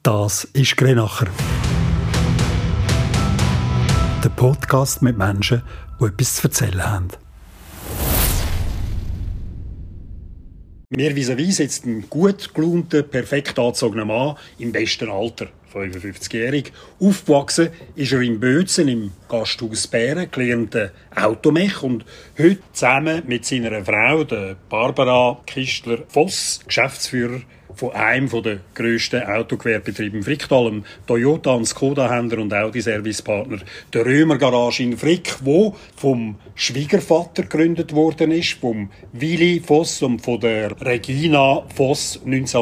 Das ist Grenacher. Der Podcast mit Menschen, die etwas zu erzählen haben. Mir vis-à-vis sitzt ein gut gelaunter, perfekt angezogener Mann im besten Alter, 55-jährig. Aufgewachsen ist er in Bözen im Gasthaus Bären, gelernter Automech und heute zusammen mit seiner Frau, der Barbara Kistler-Voss, Geschäftsführer von einem der grössten Autogewerbebetriebe im Fricktal, einem Toyota- und Skoda-Händler und Audi-Servicepartner, der Römer Garage in Frick, wo vom Schwiegervater gegründet worden ist, vom Willi Voss und von der Regina Voss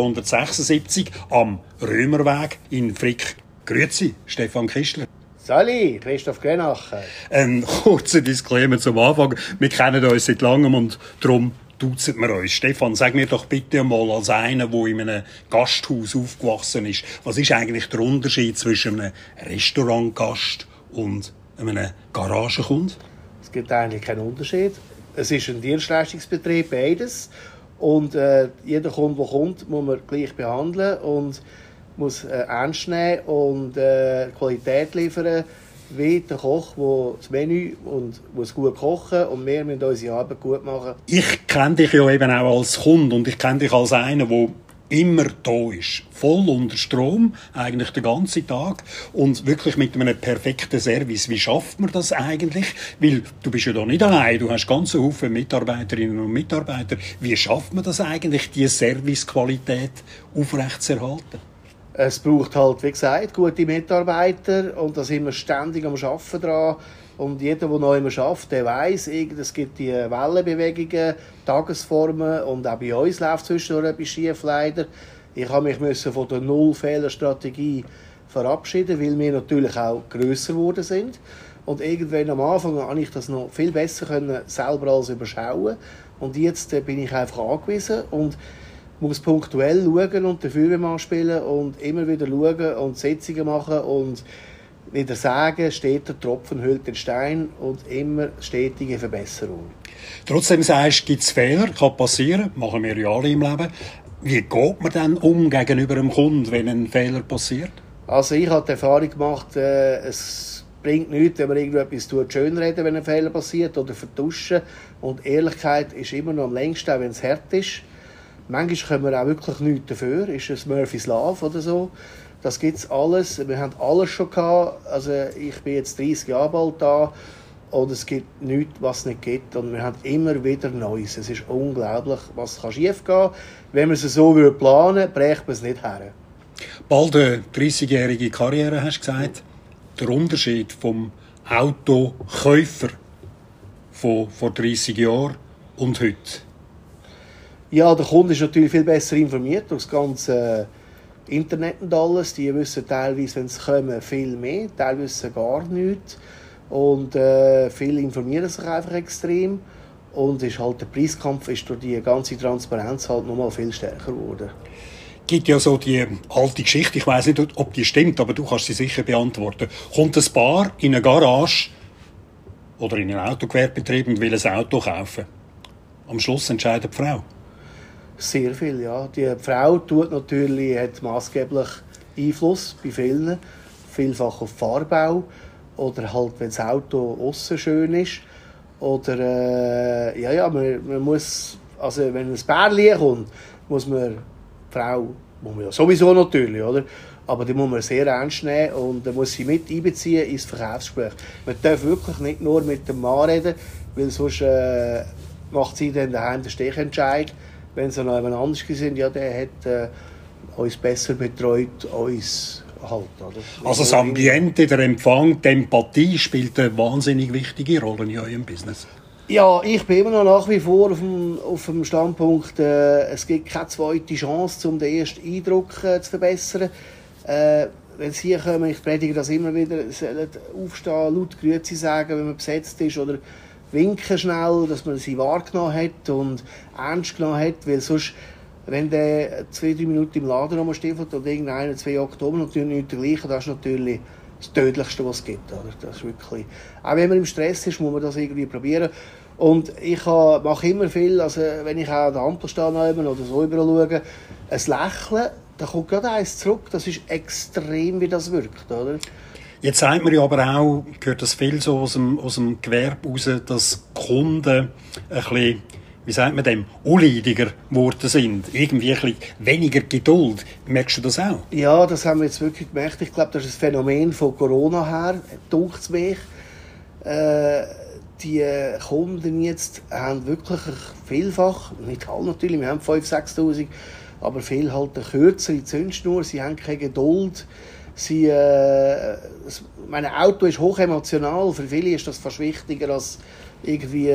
1976 am Römerweg in Frick. Grüezi, Stefan Kistler. Sali, Christoph Grenacher. Ein kurzer Disclaimer zum Anfang. Wir kennen uns seit langem und darum duzen wir uns. Stefan, sag mir doch bitte einmal als einer, der in einem Gasthaus aufgewachsen ist, was ist eigentlich der Unterschied zwischen einem Restaurantgast und einem Garagenkund? Es gibt eigentlich keinen Unterschied. Es ist ein Dienstleistungsbetrieb, beides. Und jeder Kunde, der kommt, muss man gleich behandeln und muss ernst nehmen und Qualität liefern, wie der Koch, der das Menü und muss gut kochen und wir müssen unsere Arbeit gut machen. Ich kenne dich ja eben auch als Kunde und ich kenne dich als einer, der immer da ist. Voll unter Strom, eigentlich den ganzen Tag und wirklich mit einem perfekten Service. Wie schafft man das eigentlich? Weil du bist ja da nicht allein, du hast ganz Haufen Mitarbeiterinnen und Mitarbeiter. Wie schafft man das eigentlich, diese Servicequalität aufrechtzuerhalten? Es braucht halt, wie gesagt, gute Mitarbeiter und da sind wir ständig am Arbeiten dran. Und jeder, der noch immer arbeitet, der weiss, es gibt die Wellenbewegungen, Tagesformen und auch bei uns läuft zwischendurch etwas schief leider. Ich musste mich von der Null-Fehler-Strategie verabschieden, weil wir natürlich auch grösser geworden sind. Und irgendwann am Anfang konnte ich das noch viel besser selber als überschauen. Und jetzt bin ich einfach angewiesen und muss punktuell schauen und den Feuerwehrmann spielen und immer wieder schauen und Sitzungen machen und wieder sagen, steht der Tropfen hüllt den Stein und immer stetige Verbesserung. Trotzdem sagst du, gibt es Fehler, kann passieren, machen wir ja alle im Leben. Wie geht man dann um gegenüber einem Kunden, wenn ein Fehler passiert? Also ich habe die Erfahrung gemacht, es bringt nichts, wenn man irgendetwas schönreden, wenn ein Fehler passiert oder vertuschen. Und Ehrlichkeit ist immer noch am längsten, auch wenn es hart ist. Manchmal können wir auch wirklich nichts dafür. Ist es Murphy's Law oder so? Das gibt es alles. Wir haben alles schon gehabt. Also ich bin jetzt 30 Jahre bald da und es gibt nichts, was es nicht gibt. Und wir haben immer wieder Neues. Es ist unglaublich, was schief gehen kann. Wenn man es so planen würde, bräuchte man es nicht her. Bald eine 30-jährige Karriere, hast du gesagt. Der Unterschied vom Autokäufer von vor 30 Jahren und heute? Ja, der Kunde ist natürlich viel besser informiert durch das ganze Internet und alles. Die wissen teilweise, wenn sie kommen, viel mehr, teilweise wissen gar nichts. Und viele informieren sich einfach extrem. Und ist halt, der Preiskampf ist durch die ganze Transparenz halt nochmal viel stärker geworden. Es gibt ja so die alte Geschichte, ich weiss nicht, ob die stimmt, aber du kannst sie sicher beantworten. Kommt ein Paar in eine Garage oder in einen Autogewerbebetrieb und will ein Auto kaufen. Am Schluss entscheidet die Frau. Sehr viel, ja. Die Frau hat maßgeblich Einfluss bei vielen, vielfach auf Fahrbau oder halt, wenn das Auto aussen schön ist. Oder man muss, also wenn ein Pärchen kommt, muss man die Frau, muss man ja sowieso natürlich, oder? Aber die muss man sehr ernst nehmen und da muss sie mit einbeziehen ins Verkaufsgespräch. Man darf wirklich nicht nur mit dem Mann reden, weil sonst macht sie dann daheim den Stichentscheid. Wenn sie noch jemand anders sind, ja, der hat uns besser betreut, uns halt. Oder? Also das Ambiente, der Empfang, die Empathie spielt eine wahnsinnig wichtige Rolle in eurem Business. Ja, ich bin immer noch nach wie vor auf dem Standpunkt, es gibt keine zweite Chance, um den ersten Eindruck zu verbessern. Wenn sie hier kommen, ich predige das immer wieder, sollen aufstehen, laut Grüezi sagen, wenn man besetzt ist, oder winken schnell, dass man sie wahrgenommen hat und ernst genommen hat, weil sonst, wenn der 2-3 Minuten im Laden rumstiefelt und irgendeiner 2 Oktober und nichts dergleichen, das ist natürlich das Tödlichste, was es gibt. Oder? Das ist wirklich, auch wenn man im Stress ist, muss man das irgendwie probieren. Und ich mache immer viel, also wenn ich auch an der Ampel stehe oder so überall schaue, ein Lächeln Da kommt gerade eins zurück. Das ist extrem, wie das wirkt, oder? Jetzt sagt man ja aber auch, gehört das viel so aus dem Gewerbe raus, dass Kunden ein bisschen, wie sagt man dem, unleidiger geworden sind. Irgendwie ein bisschen weniger Geduld. Merkst du das auch? Ja, das haben wir jetzt wirklich gemerkt. Ich glaube, das ist ein Phänomen von Corona her, dunkt es mich. Die Kunden jetzt haben wirklich vielfach, nicht alle natürlich, wir haben 5'000, 6'000, aber viel halt eine kürzere Zündschnur, sie haben keine Geduld. Mein Auto ist hochemotional, für viele ist das fast wichtiger als irgendwie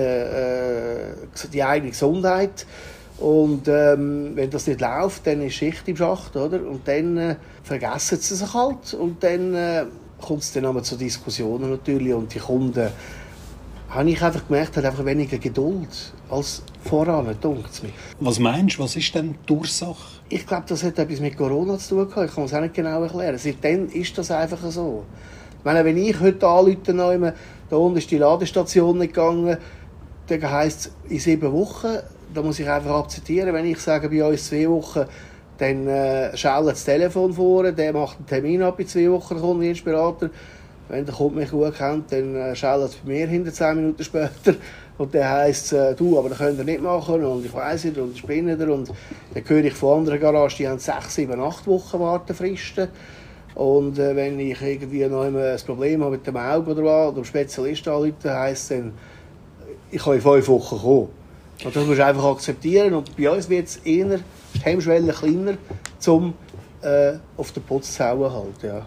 die eigene Gesundheit. Und wenn das nicht läuft, dann ist Schicht im Schacht, oder? Und dann vergessen sie sich halt und dann kommt es dann zu Diskussionen natürlich und die Kunden, habe ich einfach gemerkt, haben einfach weniger Geduld als voran, denkt es mir. Was meinst du, was ist denn die Ursache? Ich glaube, das hat etwas mit Corona zu tun gehabt. Ich kann es auch nicht genau erklären. Seitdem ist das einfach so. Ich meine, wenn ich heute anrufe, da unten ist die Ladestation nicht gegangen, dann heisst es in 7 Wochen, da muss ich einfach akzeptieren. Wenn ich sage, bei uns 2 Wochen, dann schellt das Telefon vor, der macht einen Termin ab in 2 Wochen, der Kundendienstberater. Wenn der Kunde mich gut kennt, dann schellt es bei mir hinter 10 Minuten später. Und dann heisst es, du, aber das könnt ihr nicht machen und ich weiss nicht und ich bin nicht. Und dann höre ich von anderen Garagen, die haben 6, 7, 8 Wochen Wartefristen. Und wenn ich irgendwie noch ein Problem habe mit dem Auge oder was, oder einem Spezialisten anrufe, heisst es dann, ich kann in 5 Wochen kommen. Und das musst du einfach akzeptieren. Und bei uns wird es eher die Hemmschwelle kleiner, um auf den Putz zu hauen halt, ja.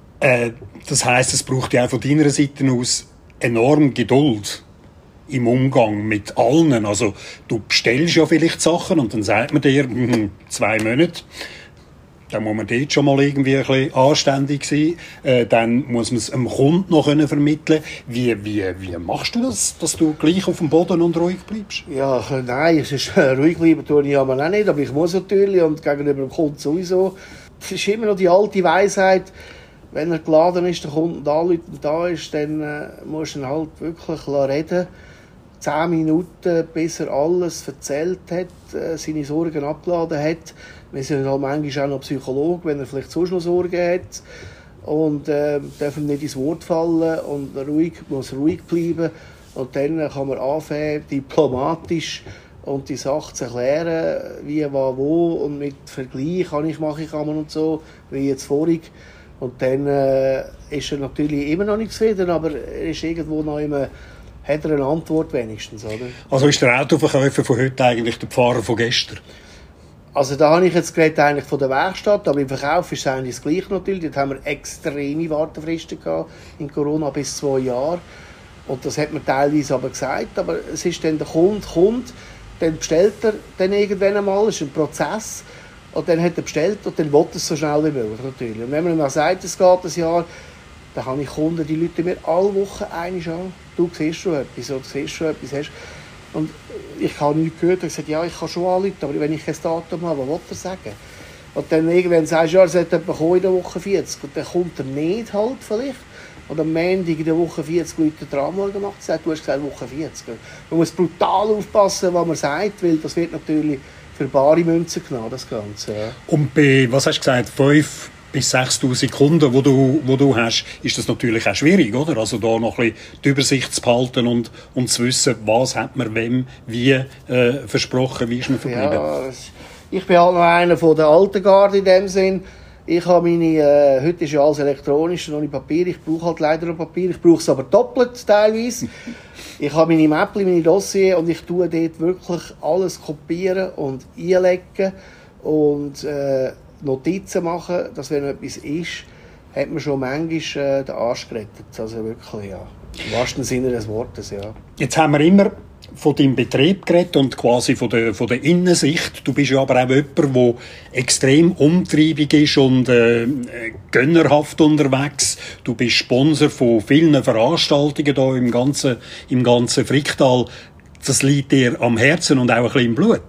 Das heisst, es braucht ja auch von deiner Seite aus enorm Geduld im Umgang mit allen. Also, du bestellst ja vielleicht Sachen und dann sagt man dir, 2 Monate. Dann muss man dort schon mal irgendwie ein bisschen anständig sein. Dann muss man es dem Kunden noch vermitteln können. Wie machst du das, dass du gleich auf dem Boden und ruhig bleibst? Ja, nein, es ist ruhig bleiben tue ich aber auch nicht, aber ich muss natürlich und gegenüber dem Kunden sowieso. Es ist immer noch die alte Weisheit, wenn er geladen ist, der Kunde da ist, dann musst du ihn halt wirklich reden. 10 Minuten, bis er alles erzählt hat, seine Sorgen abgeladen hat. Wir sind halt manchmal auch noch Psychologe, wenn er vielleicht sonst noch Sorgen hat. Und dürfen nicht ins Wort fallen und muss ruhig bleiben. Und dann kann man anfangen, diplomatisch und die Sache zu erklären, wie, was, wo. Und mit Vergleich mache ich und so, wie jetzt vorig. Und dann ist er natürlich immer noch nicht zufrieden, aber er ist irgendwo noch immer, hat er eine Antwort wenigstens, oder? Also ist der Autoverkäufer von heute eigentlich der Pfarrer von gestern? Also da habe ich jetzt geredet eigentlich von der Werkstatt, aber im Verkauf ist es eigentlich das Gleiche natürlich. Dort haben wir extreme Wartefristen gehabt, in Corona bis 2 Jahre. Und das hat man teilweise aber gesagt, aber es ist dann der Kunde kommt, dann bestellt er dann irgendwann einmal, es ist ein Prozess. Und dann hat er bestellt und dann will er es so schnell wie möglich natürlich. Und wenn man ihm sagt, es geht ein Jahr, dann habe ich Kunden, die rufen mir alle Wochen einmal an. Du siehst schon etwas, oder du siehst schon etwas. Hast. Und ich habe nichts gehört. Ich habe gesagt, ja, ich kann schon anrufen, aber wenn ich kein Datum habe, was will er sagen? Und dann irgendwann sagst du, ja, er sollte jemand kommen in der Woche 40. Und dann kommt er nicht halt vielleicht. Und am Montag in der Woche 40 läutet er an und macht gesagt, du hast gesagt Woche 40. Man muss brutal aufpassen, was man sagt, weil das wird natürlich für bare Münzen genommen, das Ganze. Ja. Und bei, was hast du gesagt, 5.000 bis 6.000 Kunden, wo du hast, ist das natürlich auch schwierig, oder? Also da noch ein bisschen die Übersicht zu behalten und zu wissen, was hat man wem, wie versprochen, wie ist man verblieben. Ja, ich bin halt noch einer von der alten Garde in dem Sinn. Ich habe meine, heute ist ja alles elektronisch und ohne Papier. Ich brauche halt leider noch Papier. Ich brauche es aber doppelt teilweise. Ich habe meine Mäppchen, meine Dossier und ich tue dort wirklich alles kopieren und einlegen und Notizen machen, dass wenn etwas ist, hat man schon manchmal den Arsch gerettet. Also wirklich, ja. Im wahrsten Sinne des Wortes, ja. Jetzt haben wir immer von deinem Betrieb geredet und quasi von der Innensicht. Du bist ja aber auch jemand, der extrem umtriebig ist und gönnerhaft unterwegs. Du bist Sponsor von vielen Veranstaltungen hier im ganzen Fricktal. Das liegt dir am Herzen und auch ein bisschen im Blut.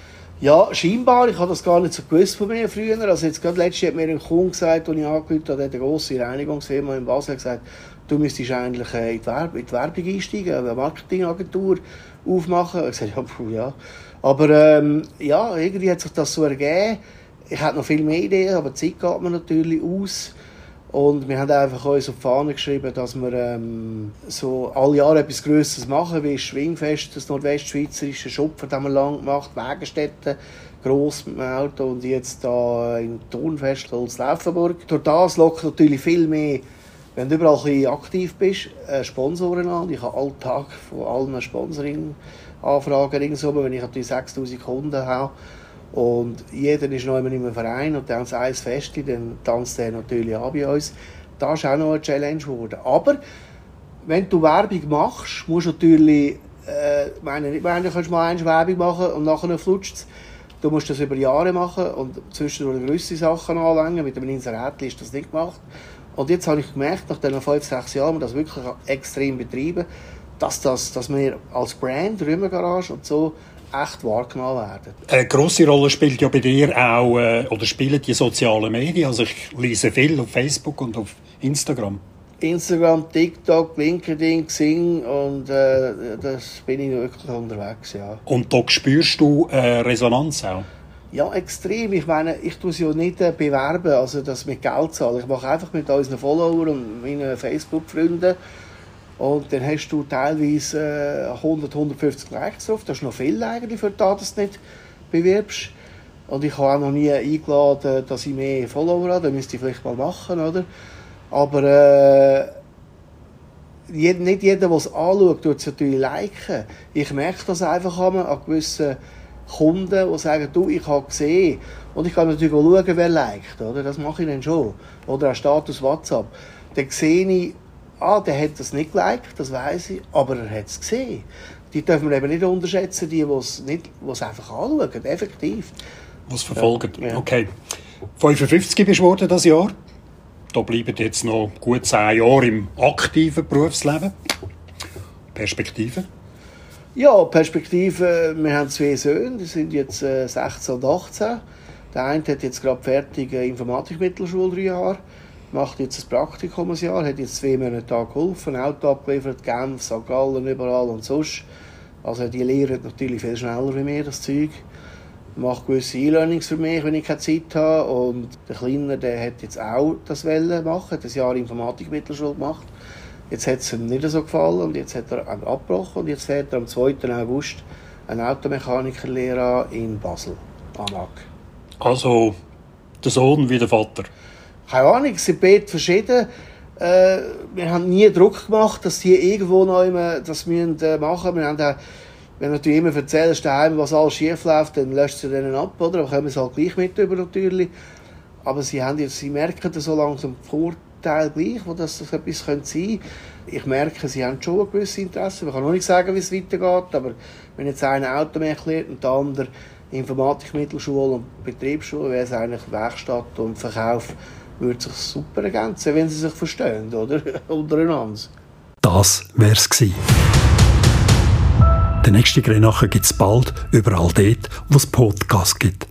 Ja, scheinbar. Ich habe das gar nicht so gewusst von mir früher. Also jetzt gerade letztes Jahr hat mir ein Kunde gesagt, als ich angerufen habe, eine grosse Reinigungsfirma in Basel gesagt, du müsstest eigentlich in die Werbung einsteigen, eine Marketingagentur aufmachen. Ich habe gesagt, ja. Aber ja, irgendwie hat sich das so ergeben. Ich hatte noch viel mehr Ideen, aber die Zeit geht mir natürlich aus. Und wir haben einfach uns auf die Fahne geschrieben, dass wir so alle Jahre etwas Grösseres machen, wie das Schwingfest, das nordwestschweizerische Schupfer, das haben wir lang gemacht, Wägenstätten, gross mit dem Auto und jetzt da im Turnfest Holz-Laufenburg. Durch das lockt natürlich viel mehr, wenn du überall ein bisschen aktiv bist, Sponsoren an. Ich habe alle Tage von allen Sponsoring-Anfragen, wenn ich natürlich 6000 Kunden habe. Und jeder ist noch immer in einem Verein und dann ein Fest, dann tanzt er natürlich an bei uns. Das ist auch noch eine Challenge geworden. Aber wenn du Werbung machst, musst du natürlich, du kannst mal eine Werbung machen und nachher flutscht es. Du musst das über Jahre machen und zwischendurch gewisse Sachen anlängen. Mit dem Inserätli ist das nicht gemacht. Und jetzt habe ich gemerkt, nach diesen 5-6 Jahren, wir das wirklich extrem betreiben, dass wir als Brand, Römergarage und so, echt wahrgenommen werden. Eine grosse Rolle spielt ja bei dir auch, oder spielen die sozialen Medien. Also ich lese viel auf Facebook und auf Instagram. Instagram, TikTok, LinkedIn, Xing und das bin ich wirklich unterwegs, ja. Und da spürst du Resonanz auch? Ja, extrem. Ich meine, ich tue es ja nicht bewerben, also das mit Geld zahlen. Ich mache einfach mit unseren Followern und meinen Facebook-Freunden. Und dann hast du teilweise 100, 150 Likes drauf. Das ist noch viel eigentlich, für das, dass du nicht bewirbst. Und ich habe auch noch nie eingeladen, dass ich mehr Follower habe. Das müsste ich vielleicht mal machen, oder? Aber nicht jeder, der es anschaut, tut es natürlich liken. Ich merke das einfach an gewissen Kunden, die sagen, du, ich habe gesehen. Und ich kann natürlich auch schauen, wer liked, oder? Das mache ich dann schon. Oder ein Status WhatsApp. Dann sehe ich, der hat das nicht geliked, das weiss ich, aber er hat es gesehen. Die dürfen wir eben nicht unterschätzen, die es einfach anschauen, effektiv. Was verfolgen. Ja. Okay. 55 bist du geworden dieses Jahr. Da bleiben jetzt noch gut 10 Jahre im aktiven Berufsleben. Perspektive? Ja, Perspektive. Wir haben 2 Söhne, die sind jetzt 16 und 18. Der eine hat jetzt gerade fertig Informatikmittelschule 3 Jahre. Macht jetzt ein Praktikum ein Jahr, hat jetzt 2 Monate da geholfen, Auto abgeliefert, Genf, St. Gallen, überall und sonst. Also die lernen natürlich viel schneller wie mir, das Zeug. Macht gewisse E-Learnings für mich, wenn ich keine Zeit habe. Und der Kleine, der hat jetzt auch das machen, hat ein Jahr Informatikmittelschule gemacht. Jetzt hat es ihm nicht so gefallen und jetzt hat er abgebrochen. Und jetzt fährt er am 2. August eine Automechanikerlehre in Basel, AMAG. Also der Sohn wie der Vater? Keine Ahnung, es sind beide verschieden. Wir haben nie Druck gemacht, dass die irgendwo noch immer das machen müssen. Wir haben wenn du natürlich immer erzählst, daheim, was alles schief läuft, dann löscht sie denen ab, oder? Aber kommen es halt gleich mit über natürlich. Aber sie merken so langsam den Vorteil gleich, wo das etwas sein könnte. Ich merke, sie haben schon ein gewisses Interesse. Ich kann noch nicht sagen, wie es weitergeht, aber wenn jetzt einer Automech lernt und der andere Informatikmittelschule und Betriebsschule, wäre es eigentlich Werkstatt und Verkauf, würde sich super ergänzen, wenn sie sich verstehen, oder? Untereinander. Das wär's gewesen. Den nächsten Grenache gibt's bald überall dort, wo es Podcasts gibt.